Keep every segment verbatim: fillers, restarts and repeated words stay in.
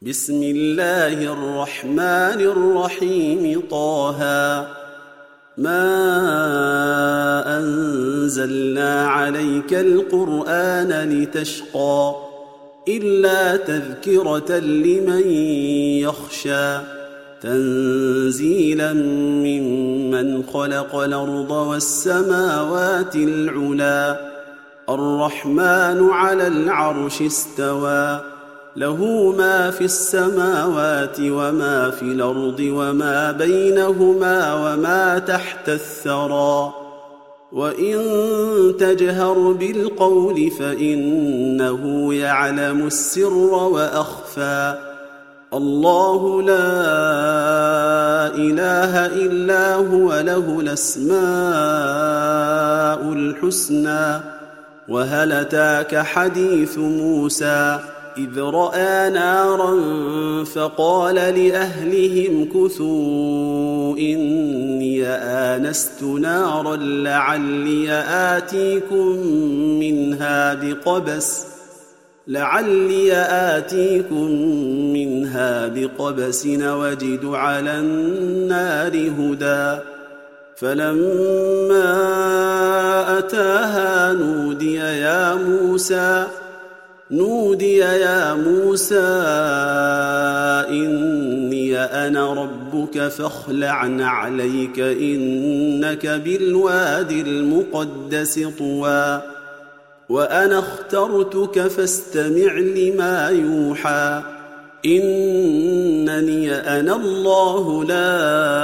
بسم الله الرحمن الرحيم. طه ما أنزلنا عليك القرآن لتشقى إلا تذكرة لمن يخشى تنزيلا ممن خلق الأرض والسماوات العلى الرحمن على العرش استوى له ما في السماوات وما في الأرض وما بينهما وما تحت الثرى وإن تجهر بالقول فإنه يعلم السر وأخفى الله لا إله إلا هو له الأسماء الحسنى وهل أتاك حديث موسى إذ رأى نارا فقال لأهلهم كثوا إني آنست نارا لعلي آتيكم منها بقبس لعلي آتيكم منها بقبس وجد على النار هدى فلما أتاها نودي يا موسى نودي يا موسى إني أنا ربك فاخلع نعليك إنك بالواد المقدس طوى وأنا اخترتك فاستمع لما يوحى إنني أنا الله لا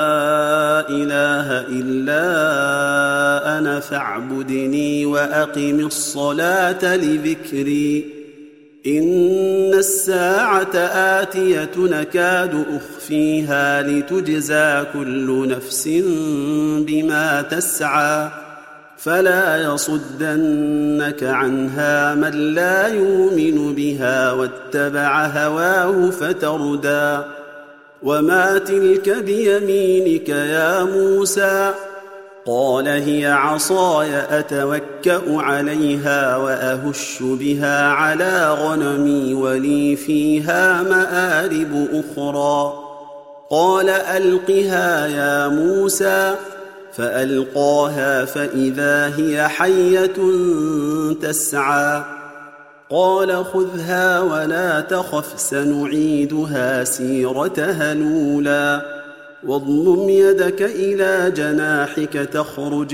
إله إلا أنا فاعبدني وأقم الصلاة لذكري إن الساعة آتية نكاد أخفيها لتجزى كل نفس بما تسعى فلا يصدنك عنها من لا يؤمن بها واتبع هواه فتردى وما تلك بيمينك يا موسى قال هي عصاي أتوكأ عليها وأهش بها على غنمي ولي فيها مآرب أخرى قال ألقها يا موسى فألقاها فإذا هي حية تسعى قال خذها ولا تخف سنعيدها سيرتها الأولى واضمم يدك إلى جناحك تخرج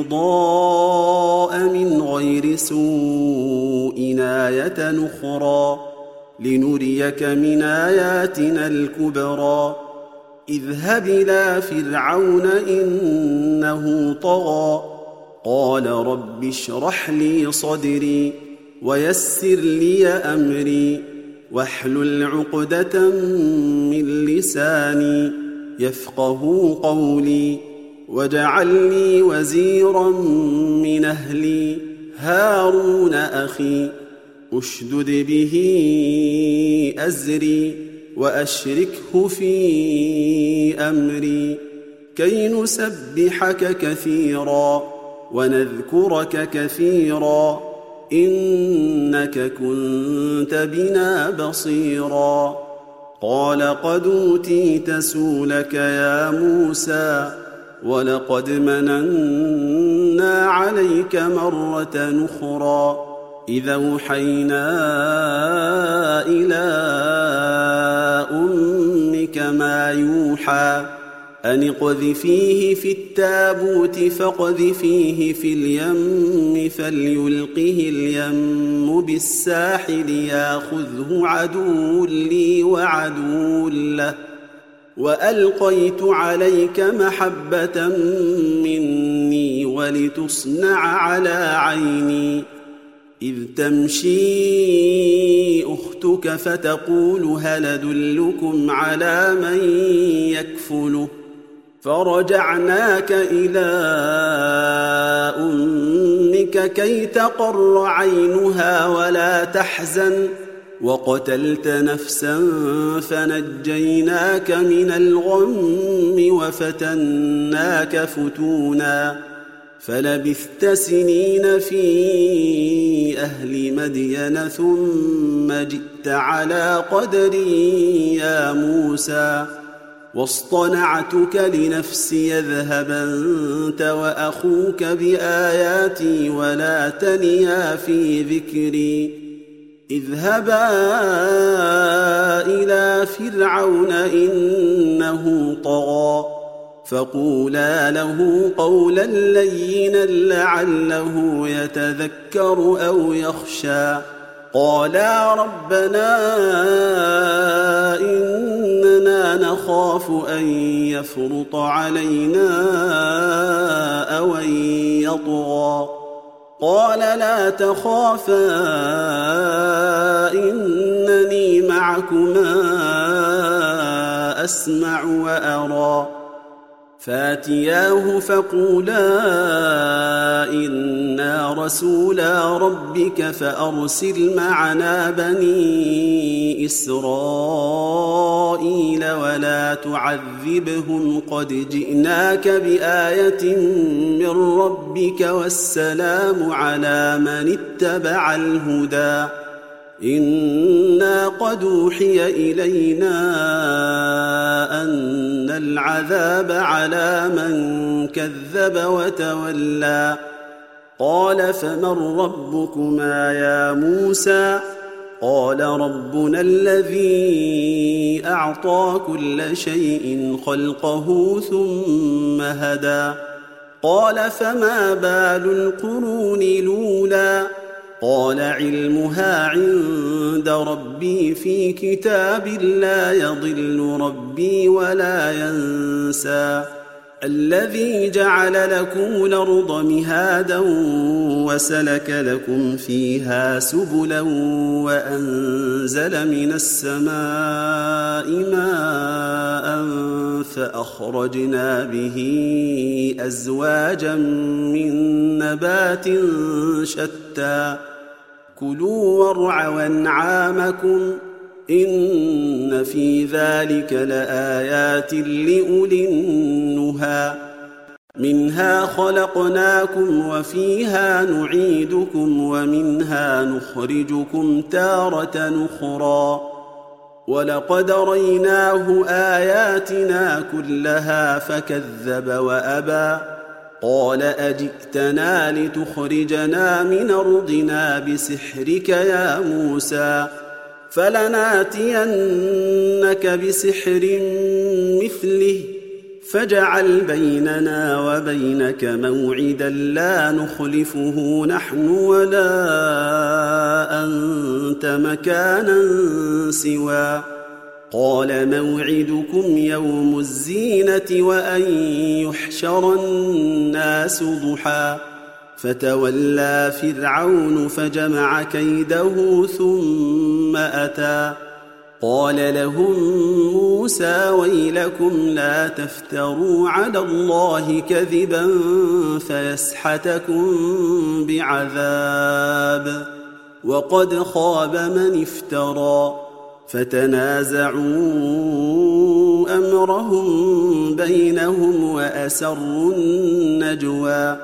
بيضاء من غير سوء آية أخرى لنريك من آياتنا الكبرى اذهب إلى فرعون إنه طغى قال رب اشرح لي صدري ويسر لي أمري واحلل عقدة من لساني يفقهوا قولي واجعل لي وزيرا من أهلي هارون أخي أشدد به أزري وأشركه في أمري كي نسبحك كثيرا ونذكرك كثيرا إنك كنت بنا بصيرا قال قد أوتيت سؤلك يا موسى ولقد مننا عليك مرة أخرى إذا أوحينا إلى أمك ما يوحى أن اقذفيه في التابوت فاقذفيه في اليم فليلقه اليم بالساحل ياخذه عدو لي وعدو له وألقيت عليك محبة مني ولتصنع على عيني إذ تمشي أختك فتقول هل أدلكم على من يكفله فرجعناك إلى أمك كي تقر عينها ولا تحزن وقتلت نفسا فنجيناك من الغم وفتناك فتونا فلبثت سنين في أهل مدين ثم جئت على قدري يا موسى واصطنعتك لنفسي اذهب أنت وأخوك بآياتي ولا تنيا في ذكري اذهبا إلى فرعون إنه طغى فقولا له قولا لينا لعله يتذكر أو يخشى قالا ربنا إننا نخاف أن يفرط علينا أو أن يطغى قال لا تخافا إنني معكما أسمع وأرى فاتياه فقولا إنا رسولا ربك فأرسل معنا بني إسرائيل ولا تعذبهم قد جئناك بآية من ربك والسلام على من اتبع الهدى إنا قد أوحي إلينا أن العذاب على من كذب وتولى قال فمن ربكما يا موسى قال ربنا الذي أعطى كل شيء خلقه ثم هدى قال فما بال القرون الأولى قال علمها عند ربي في كتاب لا يضل ربي ولا ينسى الذي جعل لكم الأرض مهادا وسلك لكم فيها سبلا وأنزل من السماء ماء فأخرجنا به أزواجا من نبات شتى كلوا وارعوا أنعامكم إن في ذلك لآيات لأولي النهى منها خلقناكم وفيها نعيدكم ومنها نخرجكم تارة أخرى ولقد ريناه آياتنا كلها فكذب وأبى قال أجئتنا لتخرجنا من أرضنا بسحرك يا موسى فلناتينك بسحر مثله فاجعل بيننا وبينك موعدا لا نخلفه نحن ولا أنت مكانا سوى قال موعدكم يوم الزينة وأن يحشر الناس ضحى فتولى فرعون فجمع كيده ثم أتى قال لهم موسى ويلكم لا تفتروا على الله كذبا فيسحتكم بعذاب وقد خاب من افترى فتنازعوا أمرهم بينهم وأسروا النجوى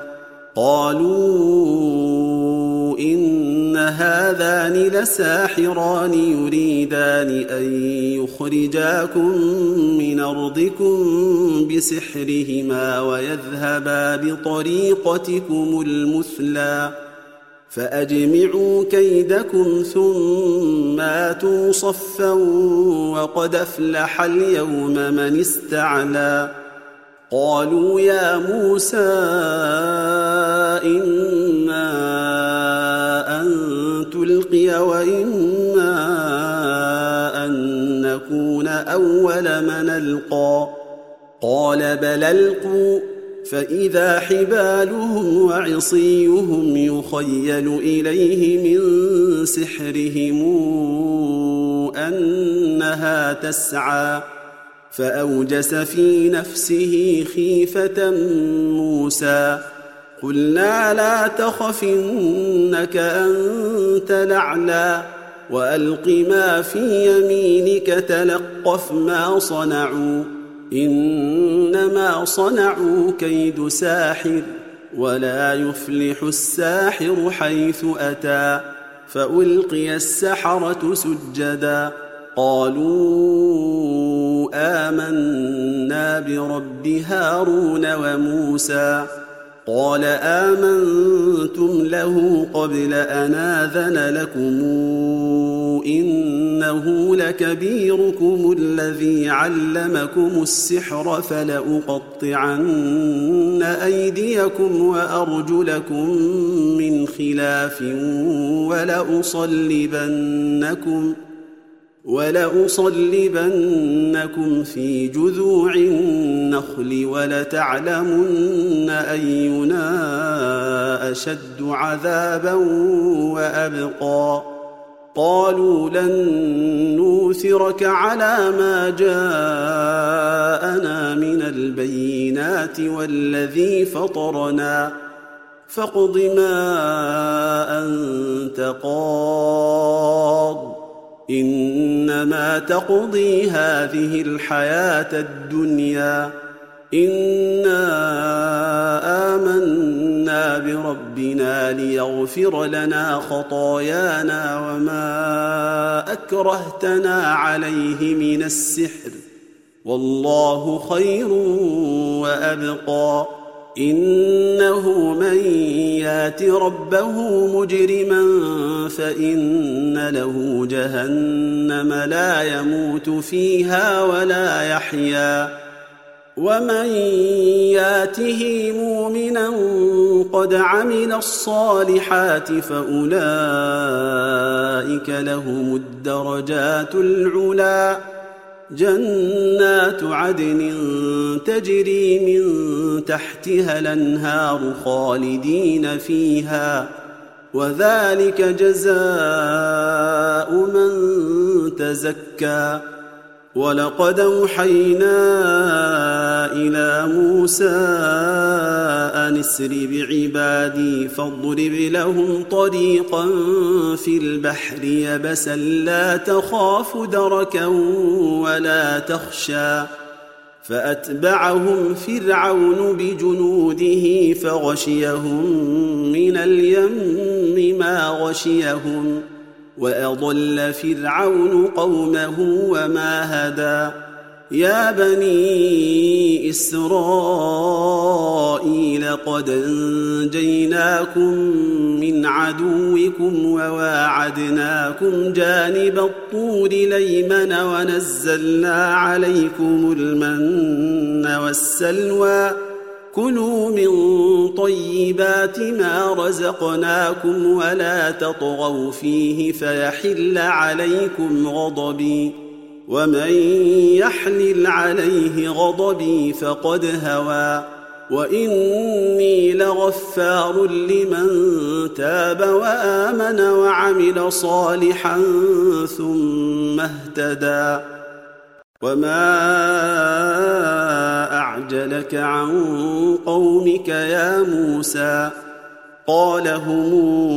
قالوا إن هذان لساحران يريدان أن يخرجاكم من أرضكم بسحرهما ويذهبا بطريقتكم المثلى فأجمعوا كيدكم ثم آتوا صفا وقد أفلح اليوم من استعلى قالوا يا موسى إما أن تلقي وإما أن نكون أول من ألقى قال بل ألقوا فإذا حبالهم وعصيهم يخيل إليه من سحرهم أنها تسعى فأوجس في نفسه خيفة موسى قلنا لا تخف إنك أنت الأعلى وألق ما في يمينك تلقف ما صنعوا إنما صنعوا كيد ساحر ولا يفلح الساحر حيث أتى. فألقي السحرة سجدا قالوا آمنا برب هارون وموسى. قال آمنتم له قبل أن آذن لكم إنه لكبيركم الذي علمكم السحر فلأقطعن أيديكم وأرجلكم من خلاف ولأصلبنكم ولأصلبنكم في جذوع النخل ولتعلمن أينا أشد عذابا وأبقى. قالوا لن نوثرك على ما جاءنا من البينات والذي فطرنا فاقض ما أنت قاض إنما تقضي هذه الحياة الدنيا إنا آمنا بربنا ليغفر لنا خطايانا وما أكرهتنا عليه من السحر والله خير وأبقى. إنه من يات ربه مجرما فإن له جهنم لا يموت فيها ولا يحيا ومن ياته مؤمنا قد عمل الصالحات فأولئك لهم الدرجات العلى جنات عدن تجري من تحتها الأنهار خالدين فيها وذلك جزاء من تزكى. ولقد أوحينا إلى موسى أن اسر بعبادي فاضرب لهم طريقا في البحر يبسا لا تخاف دركا ولا تخشى. فأتبعهم فرعون بجنوده فغشيهم من اليم ما غشيهم وأضل فرعون قومه وما هدى. يا بني إسرائيل قد أنجيناكم من عدوكم وواعدناكم جانب الطور الأيمن ونزلنا عليكم المن والسلوى كلوا من طيبات ما رزقناكم ولا تطغوا فيه فيحل عليكم غضبي ومن يحلل عليه غضبي فقد هوى. وإني لغفار لمن تاب وآمن وعمل صالحا ثم اهتدى. وما أعجلك عن قومك يا موسى؟ قال هم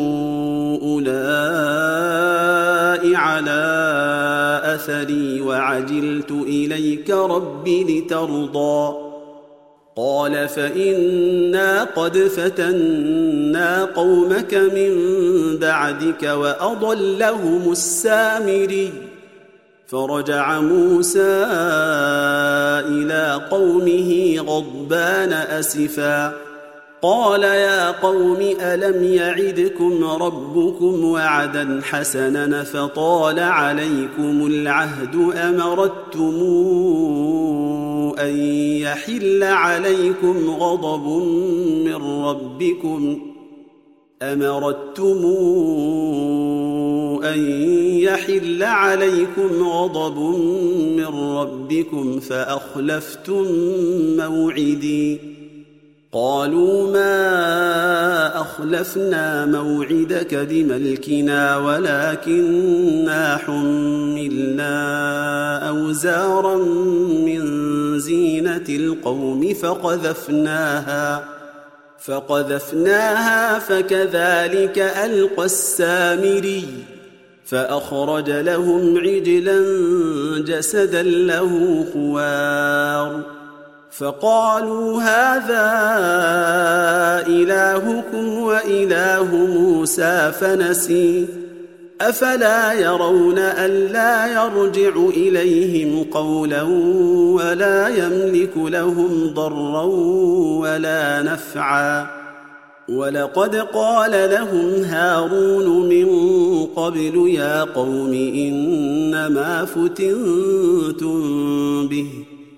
أولئك على أثري وعجلت إليك رب لترضى. قال فإنا قد فتنا قومك من بعدك وأضلهم السامري. فرجع موسى إلى قومه غضبان أسفا قال يا قوم ألم يعدكم ربكم وعدا حسنا فطال عليكم العهد أمرتم أن يحل عليكم غضب من ربكم أمرتم أن يحل عليكم غضب من ربكم فأخلفتم موعدي. قالوا ما أخلفنا موعدك بملكنا ولكننا حملنا أوزارا من زينة القوم فقذفناها فقذفناها فكذلك ألقى السامري فأخرج لهم عجلا جسدا له خوار فقالوا هذا إلهكم وإله موسى فنسي أفلا يرون ألا يرجع إليهم قولا ولا يملك لهم ضرا ولا نفعا ولقد قال لهم هارون من قبل يا قوم إنما فتنتم به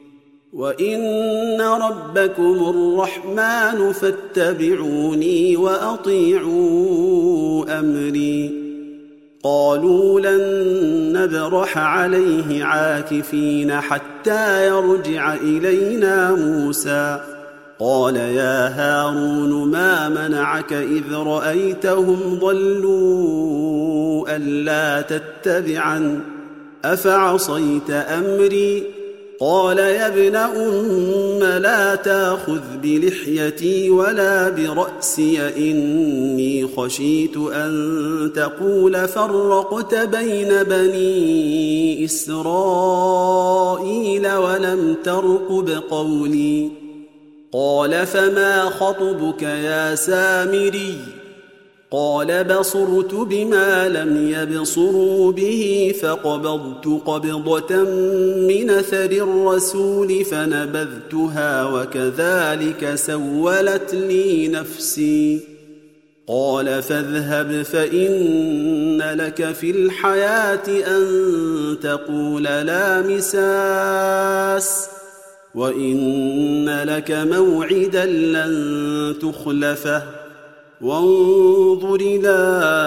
وإن ربكم الرحمن فاتبعوني وأطيعوا أمري قالوا لن نبرح عليه عاكفين حتى يرجع إلينا موسى قال يا هارون ما منعك إذ رأيتهم ضلوا ألا تتبعن أفعصيت أمري قال يا ابن أم لا تأخذ بلحيتي ولا برأسي إني خشيت أن تقول فرقت بين بني إسرائيل ولم ترقب قولي قال فما خطبك يا سامري قال بصرت بما لم يبصروا به فقبضت قبضة من أثر الرسول فنبذتها وكذلك سولت لي نفسي قال فاذهب فإن لك في الحياة أن تقول لا مساس وإن لك موعدا لن تخلفه وانظر إلى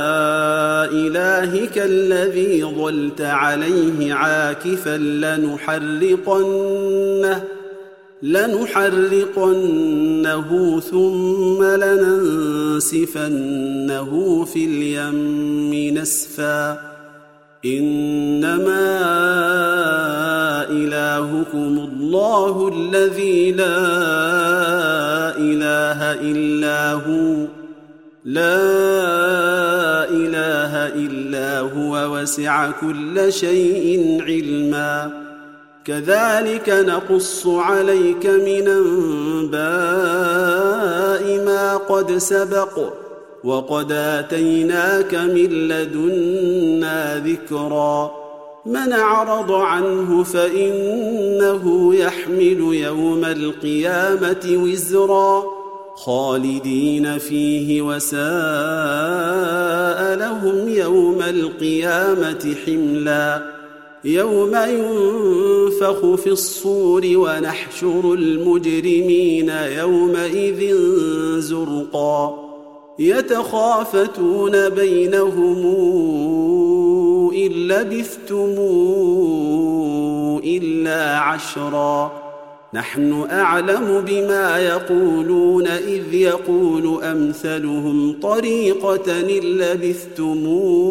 إلهك الذي ظلت عليه عاكفا لنحرقنه لنحرقنه ثم لننسفنه في اليم نسفا إنما إلهكم الله الذي لا إله إلا هو لا إله إلا هو وسع كل شيء علما كذلك نقص عليك من أنباء ما قد سبق وقد آتيناك من لدنا ذكرا من أعرض عنه فإنه يحمل يوم القيامة وزرا خالدين فيه وساء لهم يوم القيامة حملا يوم ينفخ في الصور ونحشر المجرمين يومئذ زرقا يتخافتون بينهم إن لبثتم إلا عشرا نحن أعلم بما يقولون إذ يقول أمثلهم طريقة إن لبثتم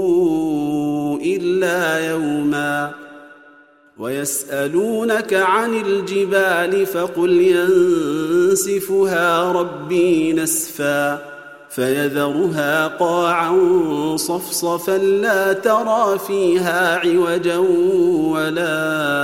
إلا يوما ويسألونك عن الجبال فقل ينسفها ربي نسفا فيذرها قاعا صفصفا لا ترى فيها عوجا ولا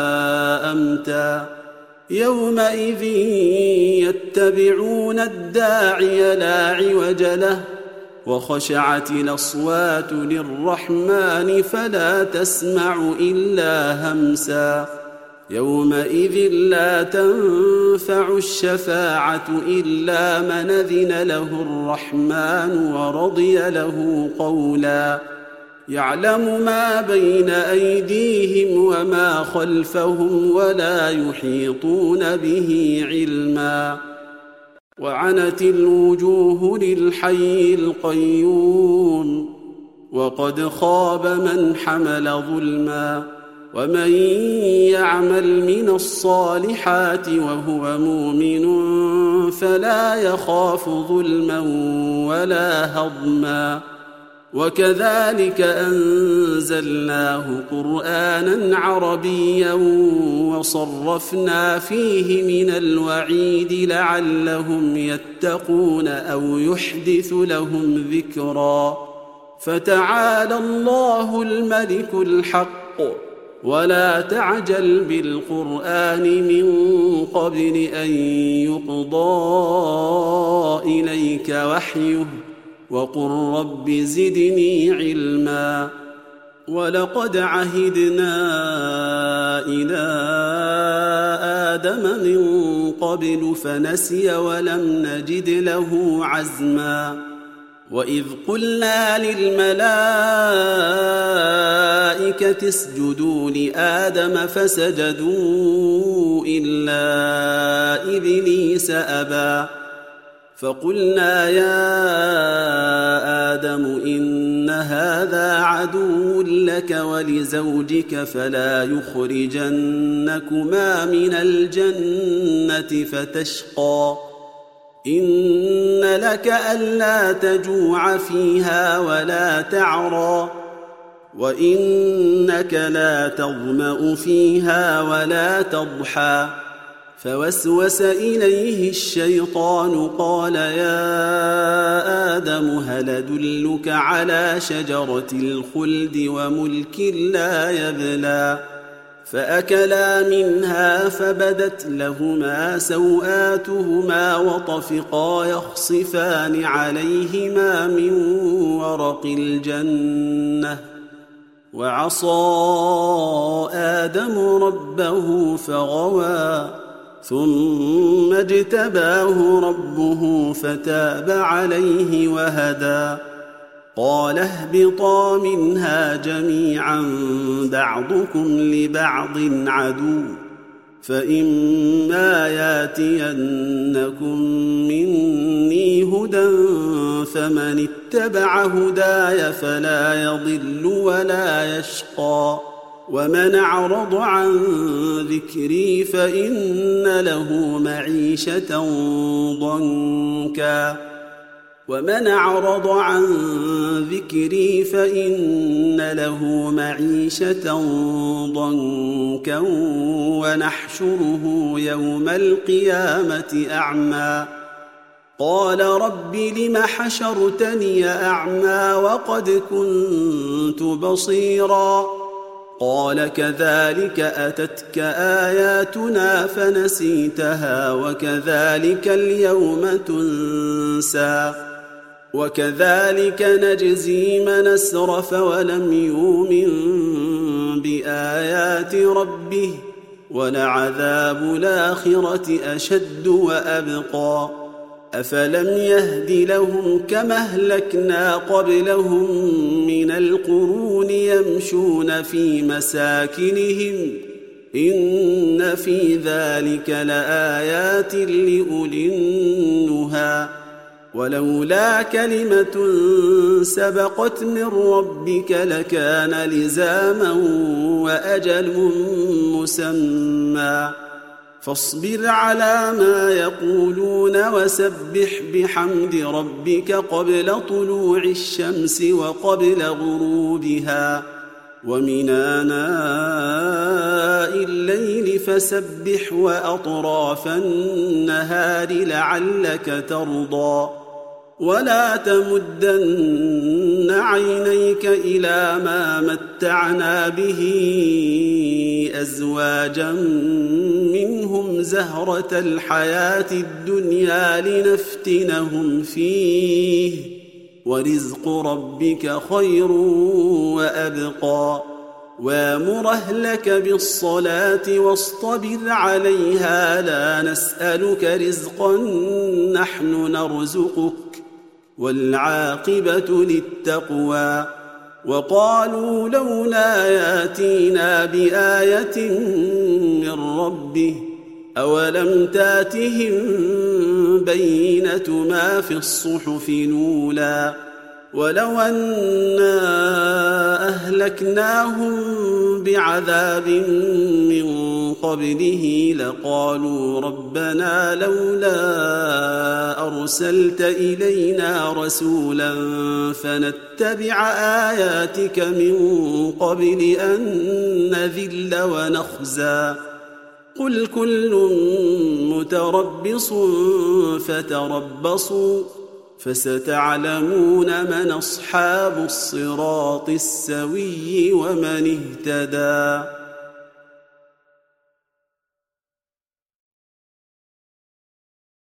أمتا يومئذ يتبعون الداعي لا عوج له وخشعت الأصوات للرحمن فلا تسمع إلا همسا يومئذ لا تنفع الشفاعة إلا من أذن له الرحمن ورضي له قولا يعلم ما بين أيديهم وما خلفهم ولا يحيطون به علما وعنت الوجوه للحي القيوم وقد خاب من حمل ظلما ومن يعمل من الصالحات وهو مؤمن فلا يخاف ظلما ولا هضما وكذلك أنزلناه قرآنا عربيا وصرفنا فيه من الوعيد لعلهم يتقون أو يحدث لهم ذكرا فتعالى الله الملك الحق ولا تعجل بالقرآن من قبل أن يقضى إليك وحيه وقل رب زدني علما ولقد عهدنا إلى آدم من قبل فنسي ولم نجد له عزما وإذ قلنا للملائكة اسجدوا لآدم فسجدوا إلا إبليس أبى فقلنا يا آدم إن هذا عدو لك ولزوجك فلا يخرجنكما من الجنة فتشقى إن لك ألا تجوع فيها ولا تعرى وإنك لا تظمأ فيها ولا تضحى فوسوس إليه الشيطان قال يا آدم هل أدلك على شجرة الخلد وملك لا يبلى فأكلا منها فبدت لهما سوآتهما وطفقا يخصفان عليهما من ورق الجنة وعصى آدم ربه فغوى ثم اجتباه ربه فتاب عليه وهدى قال اهبطا منها جميعا بعضكم لبعض عدو فإما ياتينكم مني هدى فمن اتبع هداي فلا يضل ولا يشقى ومن أعرض عن ذكري فإن له معيشة ضنكا ومن أعرض عن ذكري فإن له معيشة ضنكا ونحشره يوم القيامة أعمى قال رب لم حشرتني أعمى وقد كنت بصيرا قال كذلك أتتك آياتنا فنسيتها وكذلك اليوم تنسى وكذلك نجزي من أسرف ولم يؤمن بآيات ربه ولعذاب الآخرة أشد وأبقى أفلم يهد لهم كما أهلكنا قبلهم من القرون يمشون في مساكنهم إن في ذلك لآيات لأولي النهى ولولا كلمة سبقت من ربك لكان لزاما وأجل مسمى فاصبر على ما يقولون وسبح بحمد ربك قبل طلوع الشمس وقبل غروبها ومن آناء الليل فسبح وأطراف النهار لعلك ترضى ولا تمدن عينيك إلى ما متعنا به أزواجا منهم زهرة الحياة الدنيا لنفتنهم فيه ورزق ربك خير وأبقى وامر أهلك بالصلاة واصطبر عليها لا نسألك رزقا نحن نرزقك والعاقبة للتقوى وقالوا لولا ياتينا بآية من ربه أولم تاتهم بينة ما في الصحف الأولى ولو أنا أهلكناهم بعذاب من قبله لقالوا ربنا لولا أرسلت إلينا رسولا فنتبع آياتك من قبل أن نذل ونخزى قل كل متربص فتربصوا فستعلمون من أصحاب الصراط السوي ومن اهتدى.